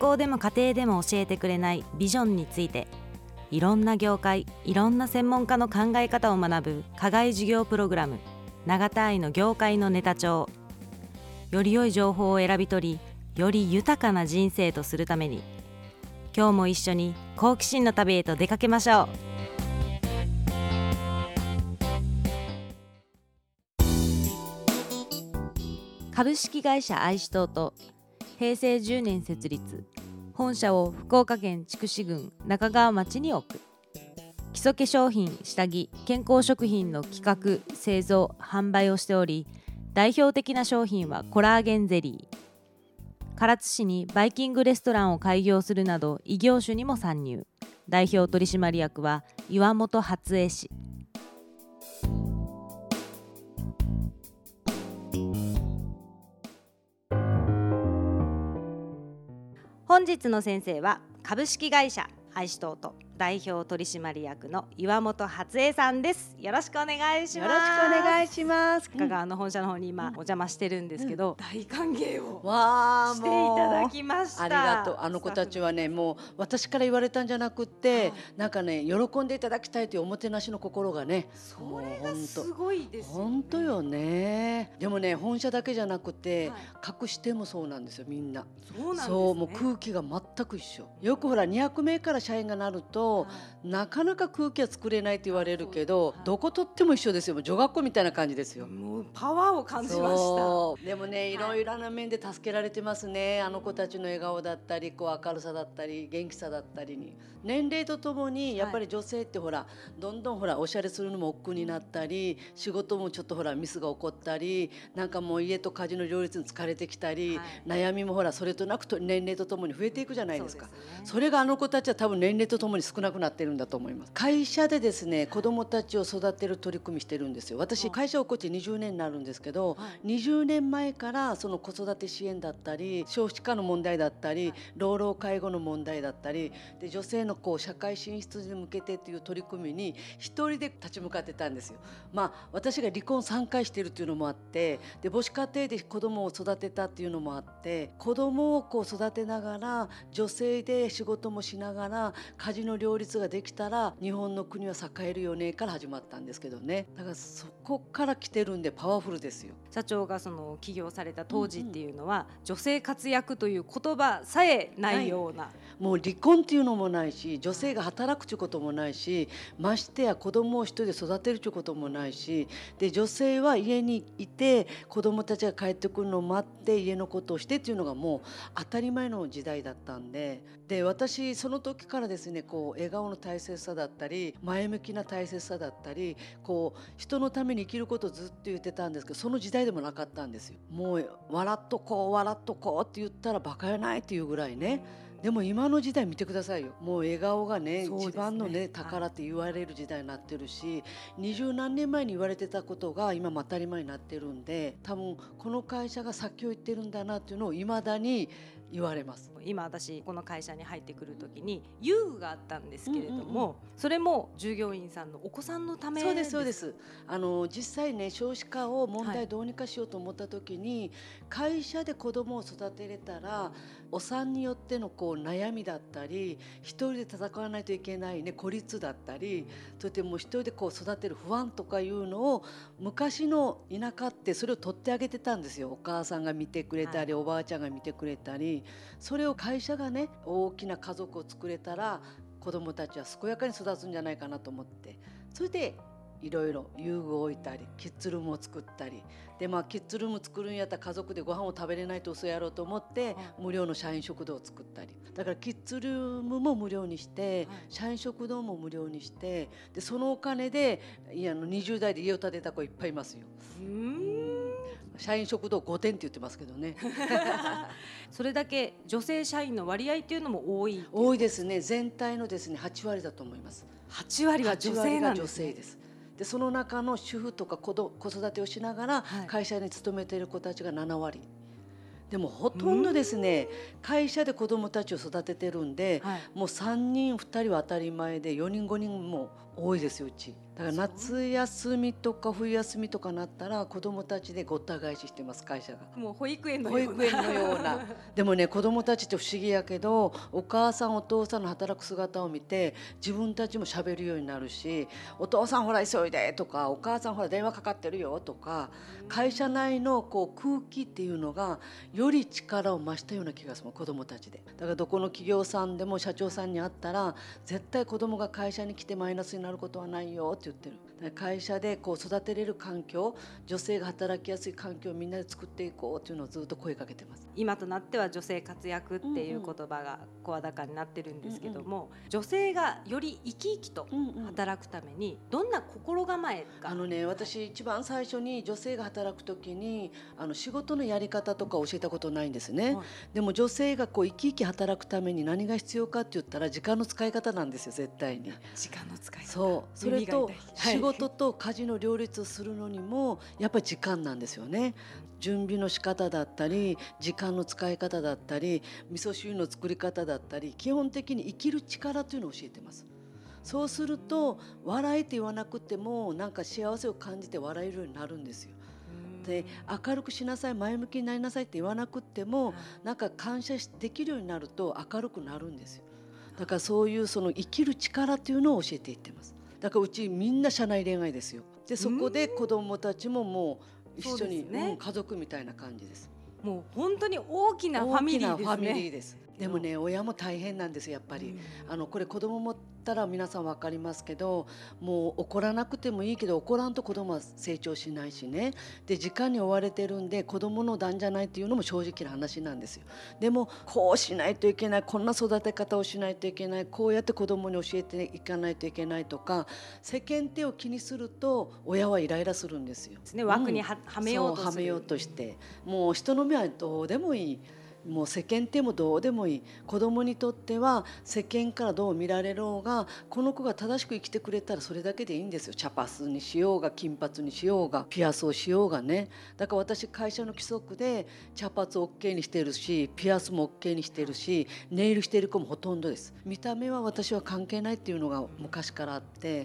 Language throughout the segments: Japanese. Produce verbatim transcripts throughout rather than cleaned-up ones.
校でも家庭でも教えてくれないビジョンについて、いろんな業界、いろんな専門家の考え方を学ぶ課外授業プログラム、永田愛の業界のネタ帳。より良い情報を選び取り、より豊かな人生とするために、今日も一緒に好奇心の旅へと出かけましょう。株式会社愛しとうと平成じゅうねん設立、本社を福岡県筑紫郡中川町に置く。基礎化粧品、下着、健康食品の企画、製造、販売をしており、代表的な商品はコラーゲンゼリー。唐津市にバイキングレストランを開業するなど異業種にも参入。代表取締役は岩本初江氏。本日の先生は株式会社愛しとうと代表取締役の岩本初江さんです。よろしくお願いします。 よろしくお願いします。 香川の本社の方に今お邪魔してるんですけど、うん、大歓迎をわしていただきました。 ありがとう。あの子たちはね、もう私から言われたんじゃなくって、はい、なんかね、喜んでいただきたいというおもてなしの心がね、 それがすごいですよね。 本当よね。でもね、本社だけじゃなくて、はい、各支店もそうなんですよ、みんな。 そうなんですね。 そう、もう空気が全く一緒。よくほらにひゃくめいから社員がなると、はい、なかなか空気は作れないと言われるけど、はい、どこ取っても一緒ですよ。もう女学校みたいな感じですよ。 もうパワーを感じました。 でもね、いろいろな面で助けられてますね。あの子たちの笑顔だったり、こう明るさだったり、元気さだったりに、年齢とともにやっぱり女性ってほら、どんどんほらおしゃれするのも億劫になったり、仕事もちょっとほらミスが起こったり、なんかもう家と家事の両立に疲れてきたり、はい、悩みもほらそれとなくと年齢とともに増えていくじゃないですか。 そうですね。それがあの子たちは多分年齢とともに少なくなってるんだと思います。会社でですね、子どもたちを育てる取り組みしてるんですよ。私会社を起こってにじゅうねんになるんですけど、はい、にじゅうねんまえからその子育て支援だったり、少子化の問題だったり、老老介護の問題だったりで、女性のこう社会進出に向けてという取り組みに一人で立ち向かってたんですよ。まあ私が離婚さんかいしてるっていうのもあって、で母子家庭で子供を育てたっていうのもあって、子供をこう育てながら女性で仕事もしながら家事の両立ができたら日本の国は栄えるよねから始まったんですけどね。だからそこから来てるんでパワフルですよ。 社長がその起業された当時っていうのは、うんうん、女性活躍という言葉さえないような、はい、 もう離婚っていうのもないし、女性が働くということもないし、ましてや子供を一人で育てるということもないし、で女性は家にいて子供たちが帰ってくるのを待って家のことをしてっていうのがもう当たり前の時代だったんで、で私その時からですね、こう笑顔の大切さだったり前向きな大切さだったり、こう人のために生きることをずっと言ってたんですけど、その時代でもなかったんですよ。もう笑っとこう笑っとこうって言ったらバカやないっていうぐらいね。でも今の時代見てくださいよ。もう笑顔が ね, ね一番のね宝って言われる時代になってるし、二十何年前に言われてたことが今も当たり前になってるんで、多分この会社が先を言ってるんだなっていうのを未だに言われます。 今私この会社に入ってくる時に遊具があったんですけれども、うんうんうん、それも従業員さんのお子さんのためです。 そうですそうです。あの実際ね、少子化を問題どうにかしようと思った時に、はい、会社で子供を育てれたらお産によってのこう悩みだったり、一人で戦わないといけない、ね、孤立だったり、とても一人でこう育てる不安とかいうのを昔の田舎ってそれを取ってあげてたんですよ。お母さんが見てくれたり、はい、おばあちゃんが見てくれたり、それを会社がね大きな家族を作れたら子どもたちは健やかに育つんじゃないかなと思って、それでいろいろ遊具を置いたりキッズルームを作ったりで、まあ、キッズルーム作るんやったら家族でご飯を食べれないと嘘やろうと思って無料の社員食堂を作ったり、だからキッズルームも無料にして社員食堂も無料にして、でそのお金でいやあのにじゅう代で家を建てた子いっぱいいますよ。うーん、社員食堂ごてんって言ってますけどねそれだけ女性社員の割合っていうのも多い多いですね。全体のですねはち割だと思います。 はち割は女性なんですね。 はち割が女性です。でその中の主婦とか 子, 子育てをしながら会社に勤めている子たちがなな割、はい、でもほとんどですね会社で子どもたちを育ててるんで、はい、もうさんにんふたりは当たり前でよにんごにんも多いですようち。だから夏休みとか冬休みとかなったら子どもたちでごった返ししてます、会社が。 もう保育園の保ような育園のようなでもね、子どもたちって不思議やけど、お母さんお父さんの働く姿を見て自分たちも喋るようになるし、お父さんほら急いでとか、お母さんほら電話かかってるよとか、会社内のこう空気っていうのがより力を増したような気がする、子どもたちで。だからどこの企業さんでも社長さんに会ったら、絶対子どもが会社に来てマイナスになることはないよって言ってる。だから会社でこう育てれる環境、女性が働きやすい環境をみんなで作っていこうっていうのをずっと声かけてます。 今となっては女性活躍っていう言葉が声高になってるんですけども、うんうん、女性がより生き生きと働くためにどんな心構えが、 あのね、私一番最初に女性が働く時にあの仕事のやり方とか教えたことないんですね、はい、でも女性がこう生き生き働くために何が必要かって言ったら時間の使い方なんですよ、絶対に。 時間の使い方、 そう、それと仕事と家事の両立をするのにもやっぱり時間なんですよね。準備の仕方だったり、時間の使い方だったり、味噌汁の作り方だったり、基本的に生きる力というのを教えてます。そうすると笑いって言わなくてもなんか幸せを感じて笑えるようになるんですよ。で、明るくしなさい、前向きになりなさいって言わなくてもなんか感謝できるようになると明るくなるんですよ。だからそういうその生きる力というのを教えていってます。だからうちみんな社内恋愛ですよ。でそこで子どもたちももう一緒に、ね、うん、家族みたいな感じです。 もう本当に大きなファミリーですね。大きなファミリーです。でもね、親も大変なんですよ、やっぱり。あのこれ子供持ったら皆さん分かりますけど、もう怒らなくてもいいけど怒らんと子供は成長しないしね。で時間に追われてるんで子供の段じゃないっていうのも正直な話なんですよ。でもこうしないといけない、こんな育て方をしないといけない、こうやって子供に教えていかないといけないとか、世間体を気にすると親はイライラするんですよ。 ですね、枠には、うん、はめようとする。 そう、はめようとして、もう人の目はどうでもいい、もう世間体もどうでもいい。子供にとっては世間からどう見られようが、この子が正しく生きてくれたらそれだけでいいんですよ。茶髪にしようが金髪にしようがピアスをしようがね。だから私会社の規則で茶髪 OK にしてるし、ピアスも OK にしてるし、ネイルしてる子もほとんどです。見た目は私は関係ないっていうのが昔からあって、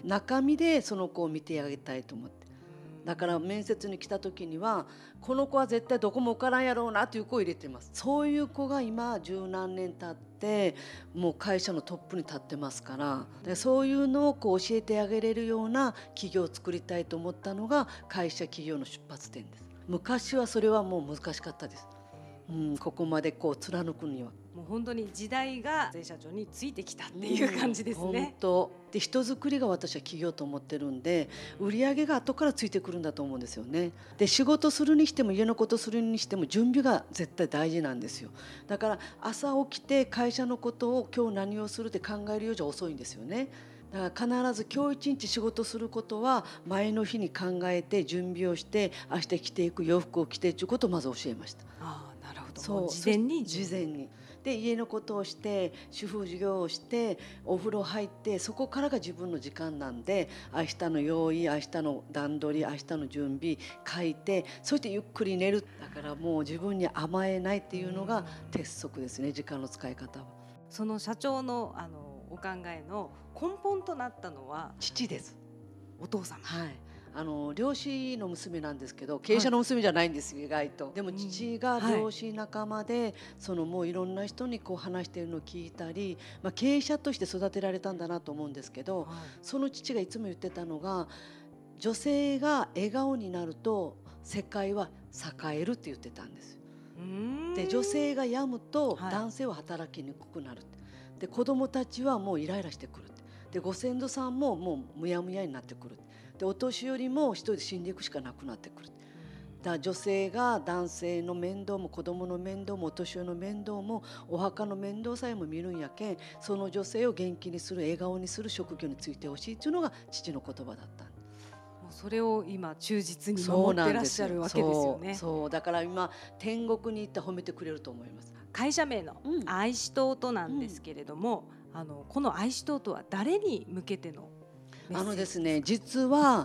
中身でその子を見てあげたいと思って。だから面接に来た時にはこの子は絶対どこも受からんやろうなという子を入れてます。そういう子が今十何年経ってもう会社のトップに立ってますから、でそういうのをこう教えてあげれるような企業を作りたいと思ったのが会社企業の出発点です。昔はそれはもう難しかったです、うん、ここまでこう貫くにはもう本当に時代が社長についてきたっていう感じですね、うん、 本当で人づくりが私は企業と思ってるんで、売り上げが後からついてくるんだと思うんですよね。で仕事するにしても家のことするにしても準備が絶対大事なんですよ。だから朝起きて会社のことを今日何をするって考えるようじゃ遅いんですよね。だから必ず今日一日仕事することは前の日に考えて準備をして明日着ていく洋服を着てということをまず教えました。 ああ、なるほど。 そう、 事前に事前にで家のことをして主婦授業をしてお風呂入って、そこからが自分の時間なんで、明日の用意、明日の段取り、明日の準備書いて、そしてゆっくり寝る。だからもう自分に甘えないっていうのが鉄則ですね、時間の使い方は。 その社長のあのお考えの根本となったのは父です。 お父様。 はい、あの漁師の娘なんですけど、経営者の娘じゃないんですよ、はい、意外と。でも父が漁師仲間で、うん、はい、そのもういろんな人にこう話しているのを聞いたり、まあ、経営者として育てられたんだなと思うんですけど、はい、その父がいつも言ってたのが、女性が笑顔になると世界は栄えるって言ってたんですよ。で女性が病むと男性は働きにくくなるって、はい、で子供たちはもうイライラしてくるって、でご先祖さんももうむやむやになってくるって、でお年寄りも一人で死んでいくしかなくなってくる。だから女性が男性の面倒も子供の面倒もお年寄りの面倒もお墓の面倒さえも見るんやけん、その女性を元気にする、笑顔にする職業についてほしいっていうのが父の言葉だった。 もうそれを今忠実に守ってらっしゃるわけですよね。 そう、そうだから今天国に行って褒めてくれると思います。 会社名の愛しとうとなんですけれども、うん、あのこの愛しとうとは誰に向けてのメッセージですか？ あのですね、実は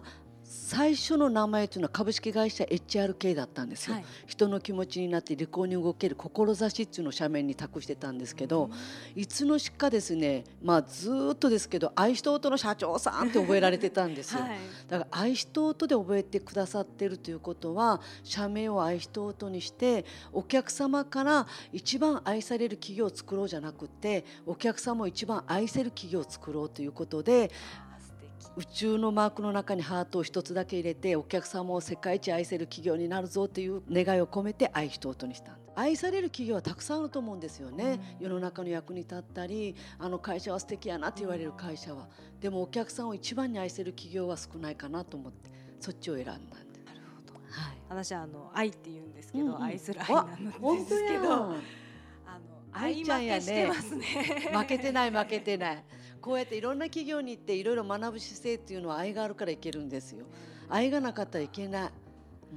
最初の名前というのは株式会社 エイチアールケー だったんですよ、はい、人の気持ちになって利口に動ける志っていうのを社名に託してたんですけど、うん、いつの日かですね、まあ、ずっとですけど愛しとうとの社長さんって覚えられてたんですよ、はい、だから愛しとうとで覚えてくださってるということは社名を愛しとうとにしてお客様から一番愛される企業を作ろうじゃなくてお客様を一番愛せる企業を作ろうということで宇宙のマークの中にハートを一つだけ入れてお客様を世界一愛せる企業になるぞという願いを込めて愛しとうとにしたんです。愛される企業はたくさんあると思うんですよね、うん、世の中の役に立ったりあの会社は素敵やなって言われる会社は、でもお客さんを一番に愛せる企業は少ないかなと思ってそっちを選んだんです。 なるほど、はい、私はあの愛って言うんですけど、うんうん、愛する愛なんですけどあの愛負けしてますね負けてない負けてないこうやっていろんな企業に行っていろいろ学ぶ姿勢っていうのは愛があるからいけるんですよ。愛がなかったらいけない。うん、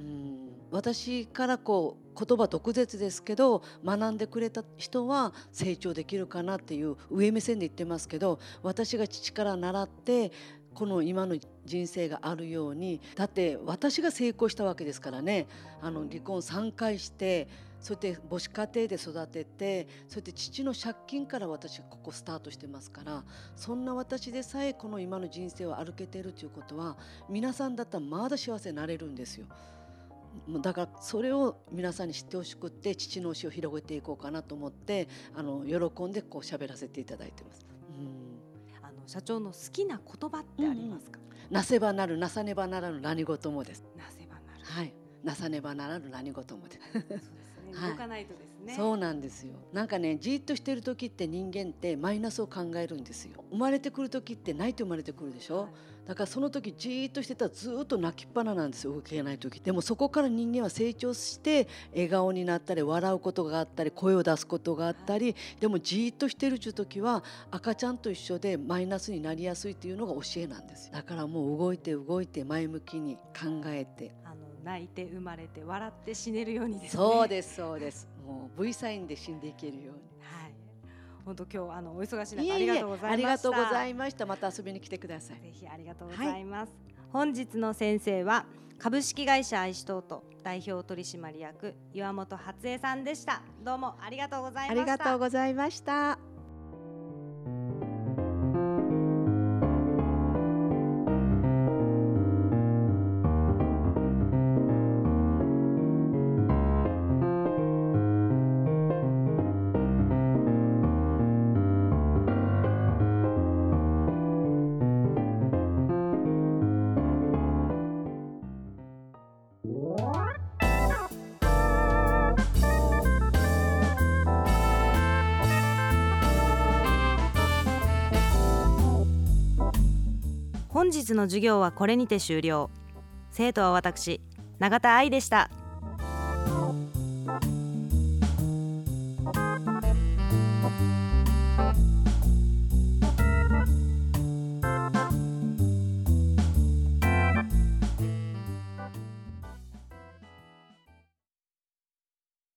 私からこう言葉毒舌ですけど学んでくれた人は成長できるかなっていう上目線で言ってますけど、私が父から習ってこの今の人生があるように、だって私が成功したわけですからね。あの離婚さんかいしてそうやって母子家庭で育ててそうやって父の借金から私ここスタートしてますから、そんな私でさえこの今の人生を歩けてるということは皆さんだったらまだ幸せになれるんですよ。だからそれを皆さんに知ってほしくって父の教えを広げていこうかなと思ってあの喜んでこう喋らせていただいてます。うん、 あの社長の好きな言葉ってありますか？ うん、なせばなるなさねばならぬ何事もです。 なせばなる、 はい、なさねばならぬ何事もですそうですね、動かないとですね、 はい、そうなんですよ。なんかねじっとしてる時って人間ってマイナスを考えるんですよ。生まれてくる時って泣いて生まれてくるでしょ、はい、だからその時じっとしてたらずっと泣きっぱななんですよ、動けない時。でもそこから人間は成長して笑顔になったり笑うことがあったり声を出すことがあったり、はい、でもじっとしてるっていう時は赤ちゃんと一緒でマイナスになりやすいっていうのが教えなんですよ。だからもう動いて動いて前向きに考えて、 あの泣いて生まれて笑って死ねるようにですね。 そうですそうです。もう V サインで死んでいけるように。 はい。本当今日あのお忙しい中ありがとうございました。 ありがとうございました。また遊びに来てください。 ぜひありがとうございます。はい、本日の先生は株式会社愛しとうと代表取締役岩本初江さんでした。どうもありがとうございました。 ありがとうございました。 本日の授業はこれにて終了。生徒は私、永田愛でした。